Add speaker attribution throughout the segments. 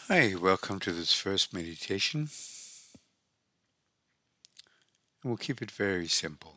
Speaker 1: Hi, welcome to this first meditation. And we'll keep it very simple.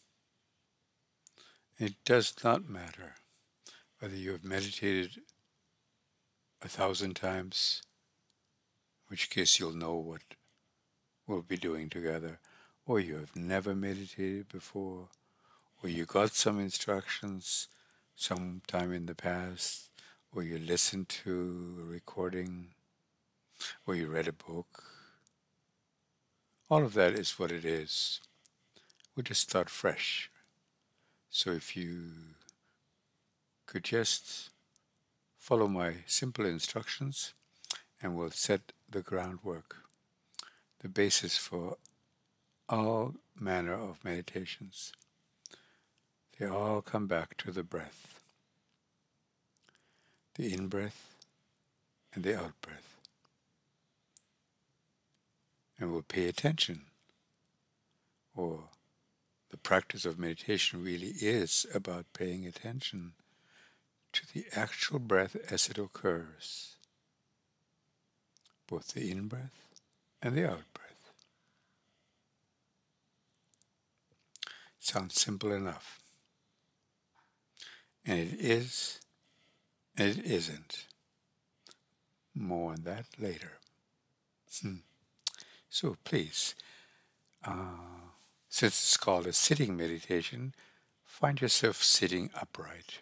Speaker 1: It does not matter whether you have meditated 1,000 times, in which case you'll know what we'll be doing together, or you have never meditated before, or you got some instructions sometime in the past, or you listened to a recording, or you read a book. All of that is what it is. We'll just start fresh. So if you could just follow my simple instructions and we'll set the groundwork, the basis for all manner of meditations. They all come back to the breath, the in-breath and the out-breath. And we'll pay attention, or the practice of meditation really is about paying attention to the actual breath as it occurs, both the in-breath and the out-breath. Sounds simple enough. And it is, and it isn't. More on that later. So please, since it's called a sitting meditation, find yourself sitting upright.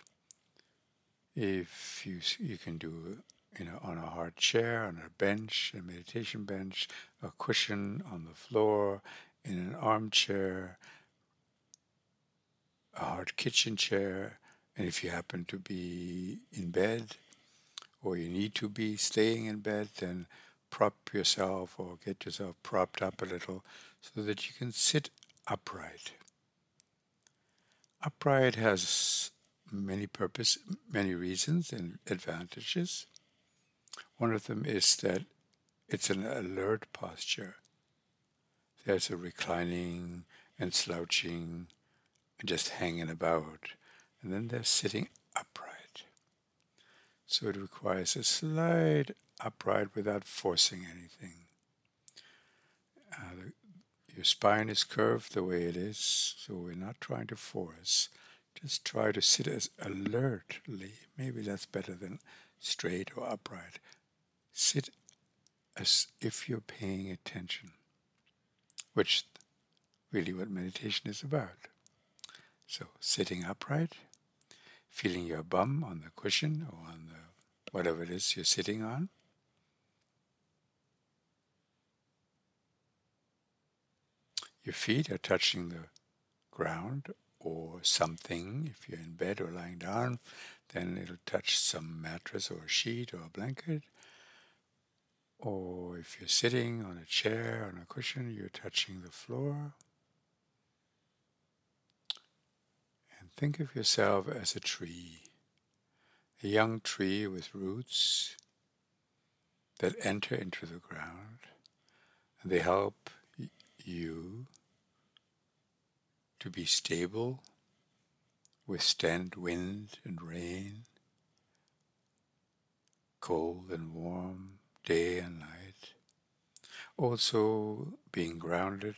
Speaker 1: If you can do, on a hard chair, on a bench, a meditation bench, a cushion on the floor, in an armchair, a hard kitchen chair, and if you happen to be in bed, or you need to be staying in bed, then prop yourself or get yourself propped up a little so that you can sit upright. Upright has many reasons and advantages. One of them is that it's an alert posture. There's a reclining and slouching and just hanging about. And then there's sitting upright. So it requires a slight upright without forcing anything. Your spine is curved the way it is, so we're not trying to force. Just try to sit as alertly. Maybe that's better than straight or upright. Sit as if you're paying attention, which really what meditation is about. So sitting upright, feeling your bum on the cushion or on the whatever it is you're sitting on. Your feet are touching the ground or something. If you're in bed or lying down, then it'll touch some mattress or a sheet or a blanket. Or if you're sitting on a chair, on a cushion, you're touching the floor. And think of yourself as a tree, a young tree with roots that enter into the ground, and they help you to be stable, withstand wind and rain, cold and warm, day and night. Also, being grounded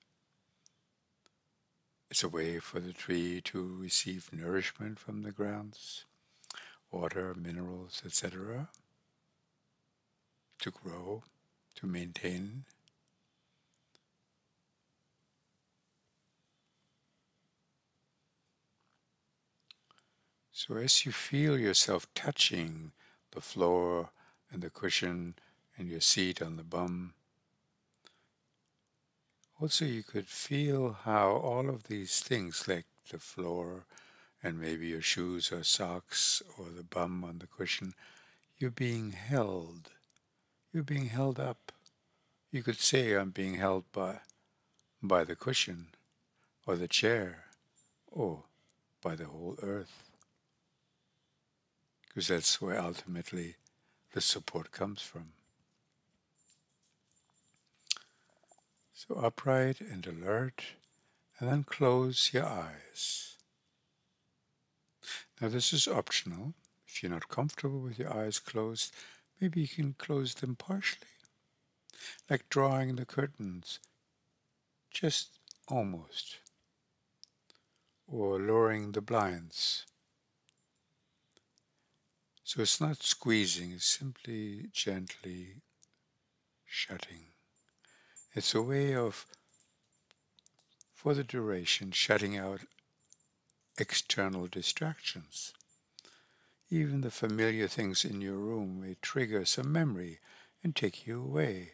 Speaker 1: is a way for the tree to receive nourishment from the grounds, water, minerals, etc., to grow, to maintain. So as you feel yourself touching the floor and the cushion and your seat on the bum, also you could feel how all of these things like the floor and maybe your shoes or socks or the bum on the cushion, you're being held. You're being held up. You could say I'm being held by the cushion or the chair or by the whole earth. Because that's where ultimately the support comes from. So upright and alert, and then close your eyes. Now this is optional. If you're not comfortable with your eyes closed, Maybe you can close them partially, like drawing the curtains, just almost, or lowering the blinds. So it's not squeezing, it's simply gently shutting. It's a way of, for the duration, shutting out external distractions. Even the familiar things in your room may trigger some memory and take you away.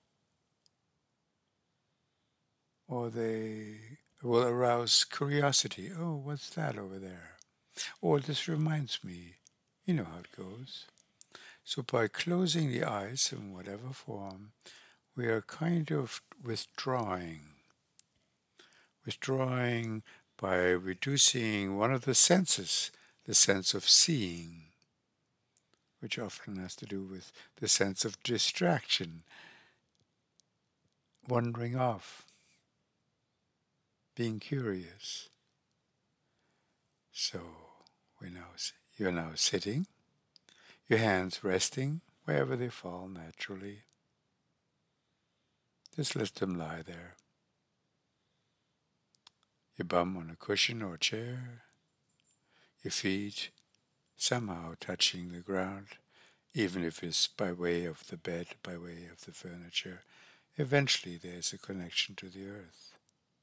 Speaker 1: Or they will arouse curiosity. Oh, what's that over there? Or this reminds me. You know how it goes. So by closing the eyes in whatever form, we are kind of withdrawing by reducing one of the senses, the sense of seeing, which often has to do with the sense of distraction, wandering off, being curious. So you're now sitting, your hands resting wherever they fall naturally. Just let them lie there. Your bum on a cushion or chair, your feet somehow touching the ground, even if it's by way of the bed, by way of the furniture. Eventually there's a connection to the earth.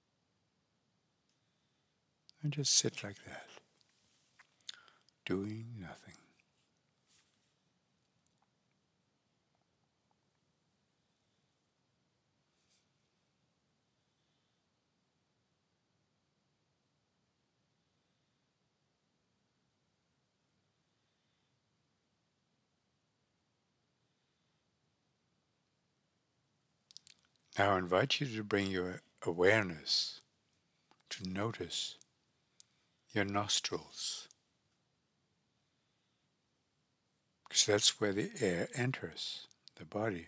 Speaker 1: And just sit like that, doing nothing. Now I invite you to bring your awareness to notice your nostrils, because that's where the air enters the body.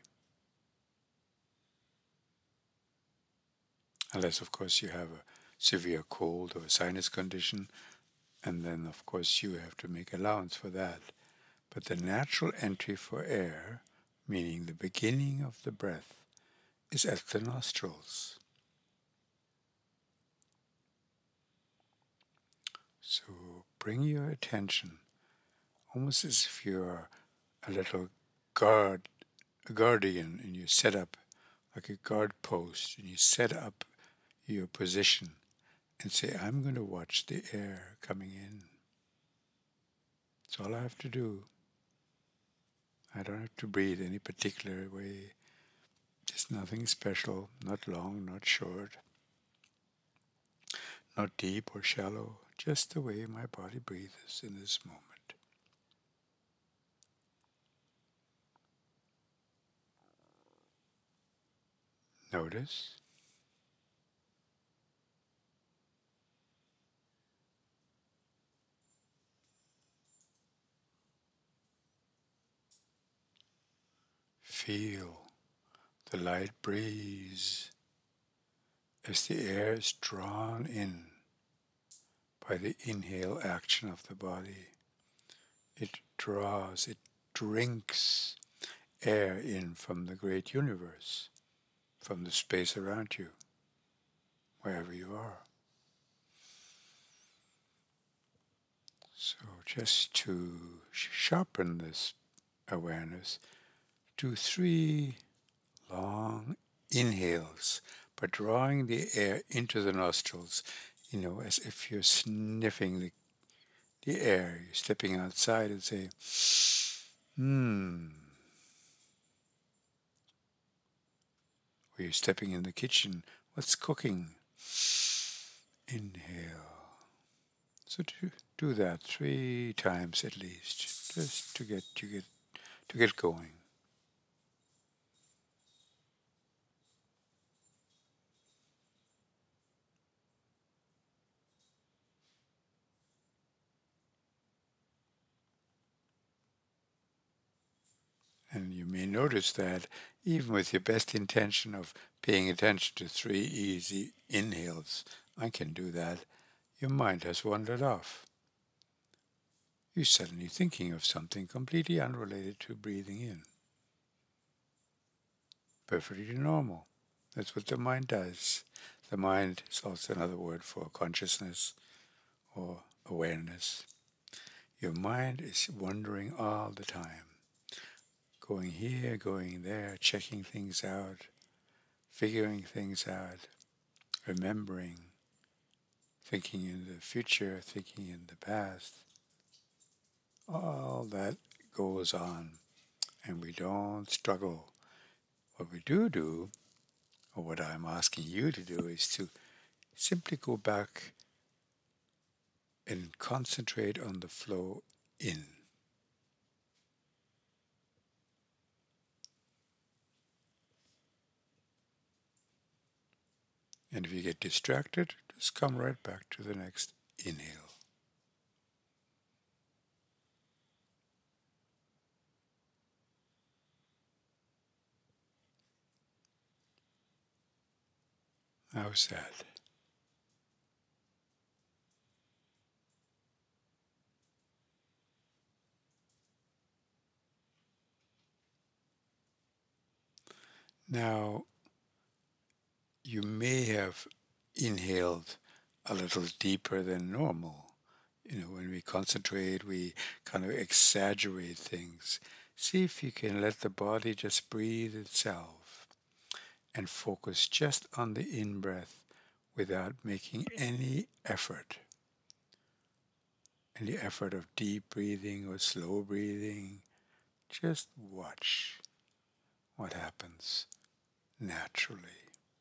Speaker 1: Unless, of course, you have a severe cold or a sinus condition, and then, of course, you have to make allowance for that. But the natural entry for air, meaning the beginning of the breath, is at the nostrils. So bring your attention, almost as if you're a little guardian, and you set up like a guard post, and you set up your position and say, I'm going to watch the air coming in. That's all I have to do. I don't have to breathe any particular way. Just nothing special, not long, not short, not deep or shallow, just the way my body breathes in this moment. Notice. Feel the light breeze as the air is drawn in by the inhale action of the body. It draws, it drinks air in from the great universe, from the space around you, wherever you are. So just to sharpen this awareness, do 3 long inhales by drawing the air into the nostrils, as if you're sniffing the air. You're stepping outside and say, or you're stepping in the kitchen, what's cooking? Inhale. So do that 3 times at least, just to get going. And you may notice that even with your best intention of paying attention to 3 easy inhales, I can do that, your mind has wandered off. you're suddenly thinking of something completely unrelated to breathing in. Perfectly normal. That's what the mind does. The mind is also another word for consciousness or awareness. Your mind is wandering all the time, going here, going there, checking things out, figuring things out, remembering, thinking in the future, thinking in the past. All that goes on, and we don't struggle. What we do, or what I'm asking you to do, is to simply go back and concentrate on the flow in. And if you get distracted, just come right back to the next inhale. How's that? Now, you may have inhaled a little deeper than normal. When we concentrate, we kind of exaggerate things. See if you can let the body just breathe itself and focus just on the in-breath without making any effort of deep breathing or slow breathing. Just watch what happens naturally.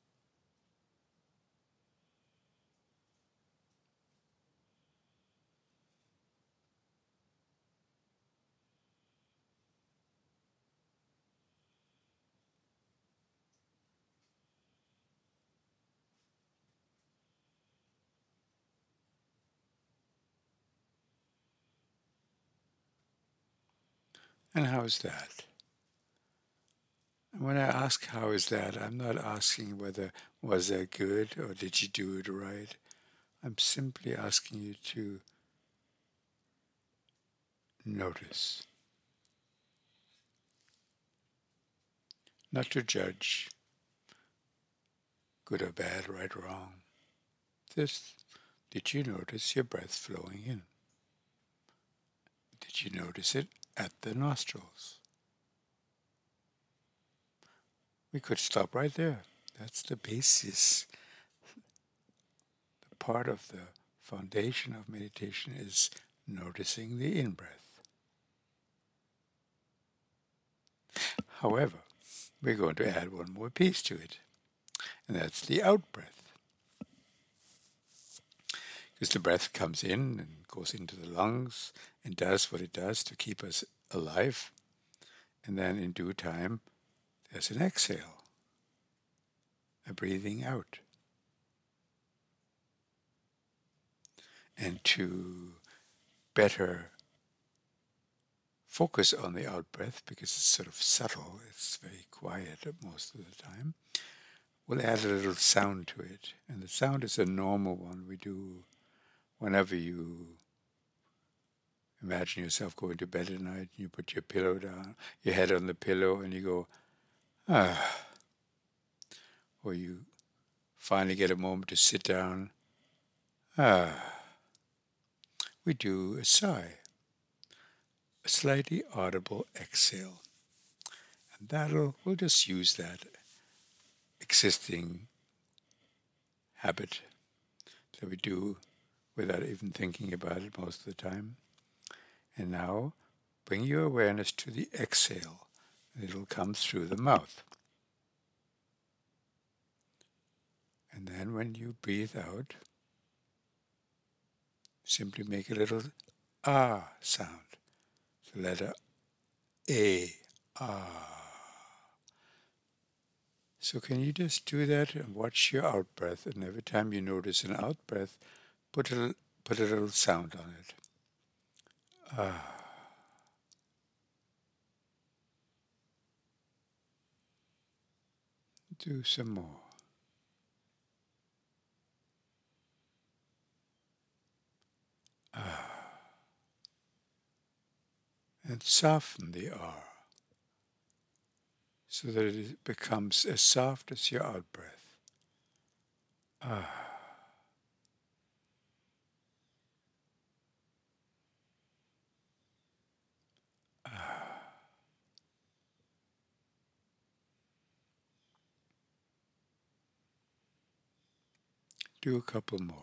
Speaker 1: And how's that? And when I ask how is that, I'm not asking whether was that good or did you do it right. I'm simply asking you to notice, not to judge, good or bad, right or wrong. Just, did you notice your breath flowing in? Did you notice it at the nostrils? We could stop right there. That's the basis. The part of the foundation of meditation is noticing the in-breath. However, we're going to add one more piece to it, and that's the out-breath. Because the breath comes in and goes into the lungs and does what it does to keep us alive. And then in due time, there's an exhale, a breathing out. And to better focus on the out breath, because it's sort of subtle, it's very quiet most of the time, we'll add a little sound to it. And the sound is a normal one we do whenever you imagine yourself going to bed at night. You put your pillow down, your head on the pillow, and you go, ah. Or you finally get a moment to sit down, ah. We do a sigh, a slightly audible exhale. And we'll just use that existing habit that we do without even thinking about it most of the time. And now bring your awareness to the exhale. It'll come through the mouth. And then when you breathe out, simply make a little ah sound. The letter A, ah. So can you just do that and watch your out breath, and every time you notice an out breath, put a little sound on it. Ah. Do some more. Ah. and soften the R so that it becomes as soft as your out breath. Ah. Ah. Do a couple more.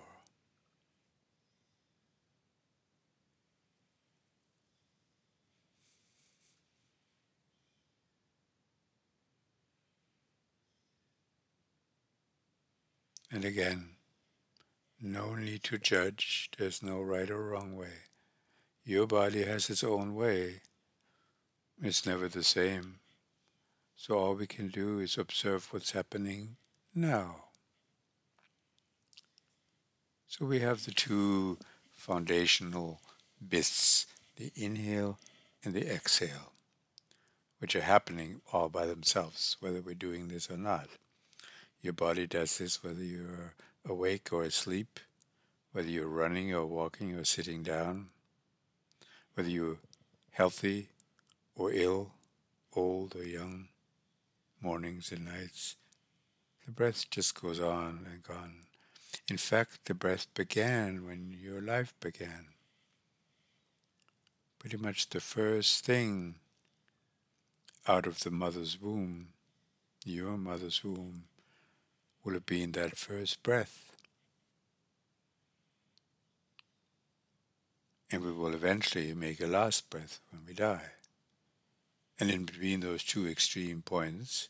Speaker 1: And again, no need to judge. There's no right or wrong way. Your body has its own way. It's never the same. So all we can do is observe what's happening now. So we have the two foundational bits, the inhale and the exhale, which are happening all by themselves, whether we're doing this or not. Your body does this whether you're awake or asleep, whether you're running or walking or sitting down, whether you're healthy or ill, old or young, mornings and nights. The breath just goes on and on. In fact, the breath began when your life began. Pretty much the first thing out of the mother's womb, your mother's womb, will have been that first breath. And we will eventually make a last breath when we die. And in between those two extreme points,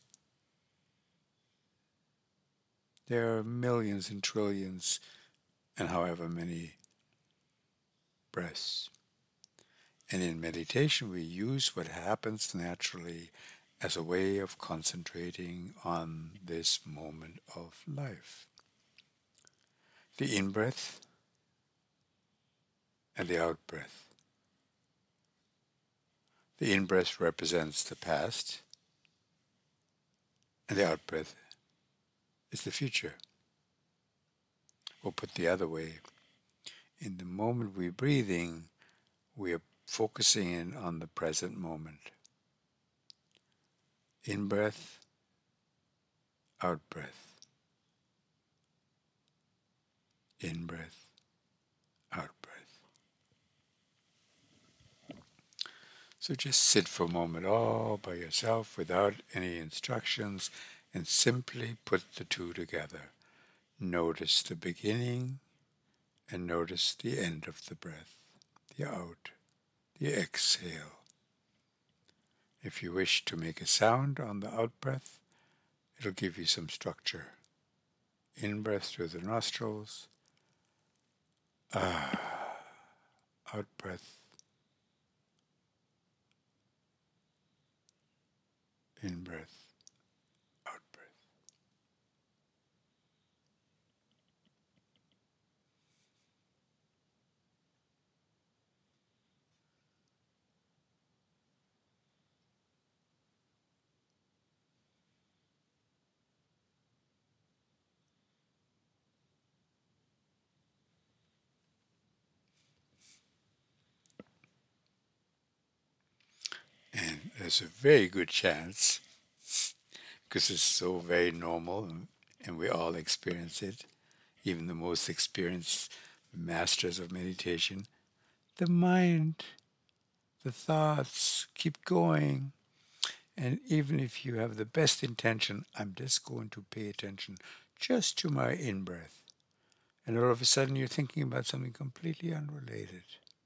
Speaker 1: there are millions and trillions and however many breaths. And in meditation, we use what happens naturally as a way of concentrating on this moment of life. The in-breath and the out-breath. The in-breath represents the past, and the out-breath is the future. Or put the other way, in the moment we're breathing, we are focusing in on the present moment. In-breath, out-breath. In-breath, out-breath. So just sit for a moment all by yourself without any instructions and simply put the two together. Notice the beginning and notice the end of the breath, the out, the exhale. If you wish to make a sound on the out breath, it'll give you some structure. In breath through the nostrils, out breath, in breath, out breath. And there's a very good chance, because it's so very normal and we all experience it, even the most experienced masters of meditation, the mind, the thoughts keep going. And even if you have the best intention, I'm just going to pay attention just to my in-breath. And all of a sudden you're thinking about something completely unrelated.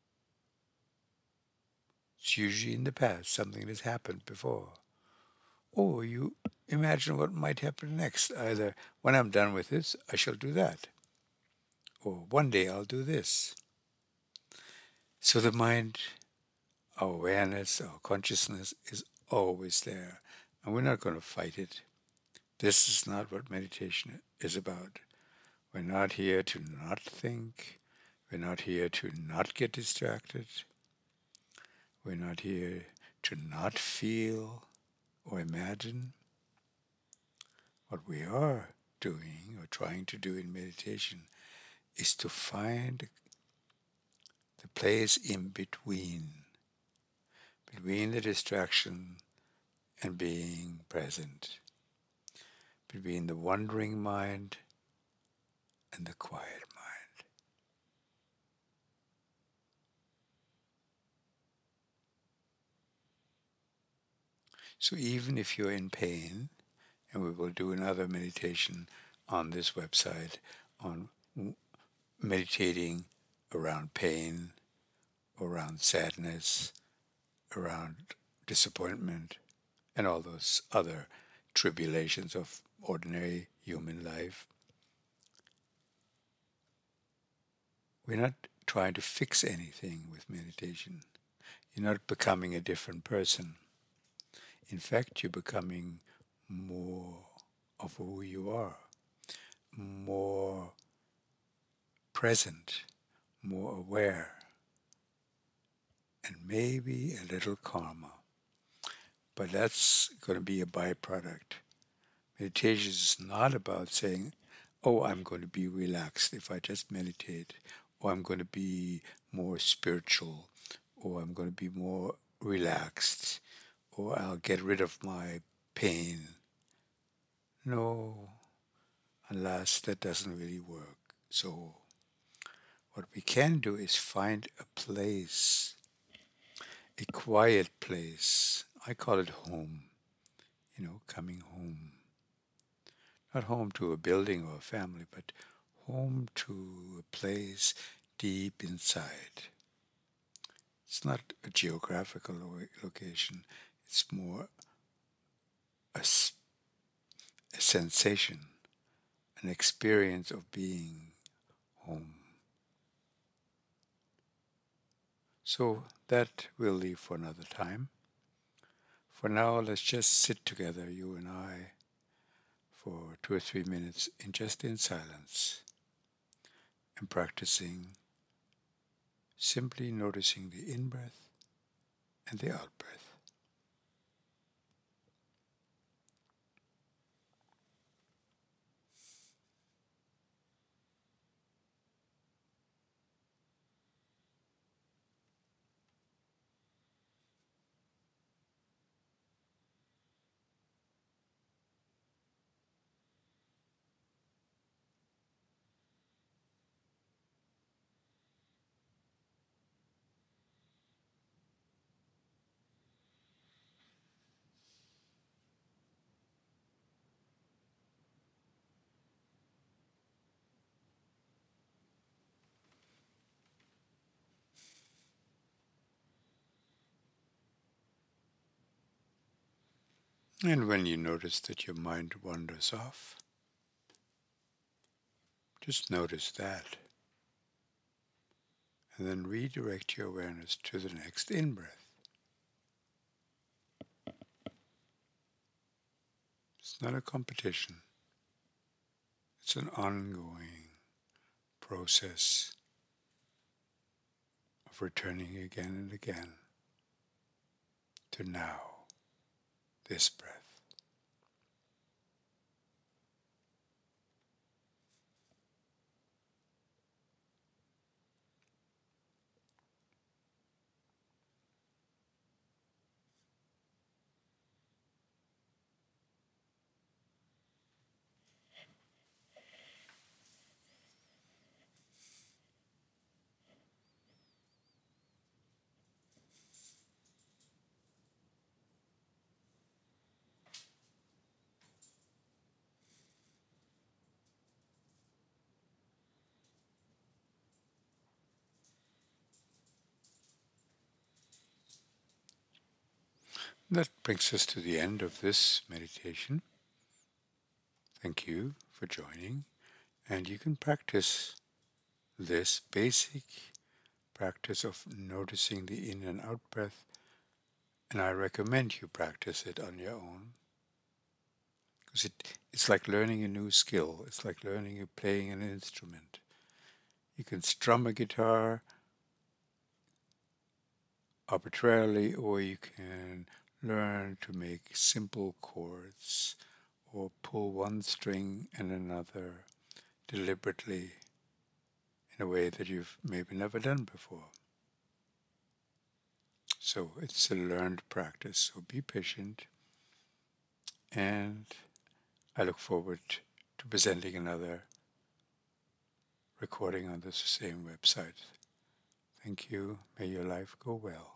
Speaker 1: It's usually in the past, something that's happened before. Or you imagine what might happen next. Either when I'm done with this, I shall do that. Or one day I'll do this. So the mind, our awareness, our consciousness is always there. And we're not going to fight it. This is not what meditation is about. We're not here to not think. We're not here to not get distracted. We're not here to not feel or imagine. What we are doing or trying to do in meditation is to find the place in between. between the distraction and being present, between the wandering mind and the quiet mind. So even if you're in pain, and we will do another meditation on this website on meditating around pain, around sadness, around disappointment, and all those other tribulations of ordinary human life. We're not trying to fix anything with meditation. You're not becoming a different person. In fact, you're becoming more of who you are, more present, more aware, and maybe a little calmer. But that's going to be a byproduct. Meditation is not about saying, oh, I'm going to be relaxed if I just meditate, or I'm going to be more spiritual, or I'm going to be more relaxed, or I'll get rid of my pain. No, alas, that doesn't really work. So what we can do is find a place, a quiet place. I call it home, coming home. Not home to a building or a family, but home to a place deep inside. It's not a geographical location, it's more a sensation, an experience of being home. So that we'll leave for another time. For now, let's just sit together, you and I, for 2 or 3 minutes just in silence and practicing simply noticing the in-breath and the out-breath. And when you notice that your mind wanders off, just notice that. And then redirect your awareness to the next in-breath. It's not a competition. It's an ongoing process of returning again and again to now, this breath. That brings us to the end of this meditation. Thank you for joining, and you can practice this basic practice of noticing the in and out breath, and I recommend you practice it on your own, because it's like learning a new skill. It's like playing an instrument. You can strum a guitar arbitrarily, or you can learn to make simple chords or pull one string and another deliberately in a way that you've maybe never done before. So it's a learned practice. So be patient, and I look forward to presenting another recording on this same website. Thank you. May your life go well.